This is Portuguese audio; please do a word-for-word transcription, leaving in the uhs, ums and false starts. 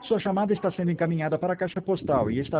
Sua chamada está sendo encaminhada para a caixa postal e está